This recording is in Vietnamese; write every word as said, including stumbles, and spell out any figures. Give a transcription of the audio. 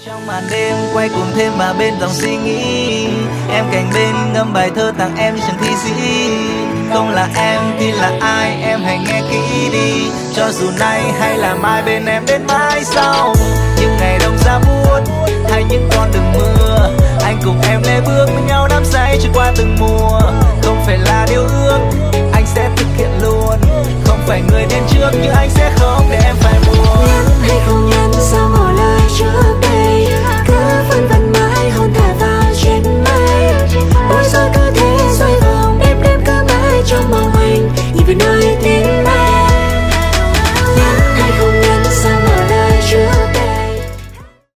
Trong màn đêm quay cuồng thêm mà bên dòng suy nghĩ, em cạnh bên ngâm bài thơ tặng em như trường thi sĩ. Không là em thì là ai, em hãy nghe kỹ đi. Cho dù nay hay là mai bên em đến mãi sau. Những ngày đông giá buốt hay những con đường mưa, anh cùng em lê bước với nhau đắm say trôi qua từng mùa. Không phải là điều ước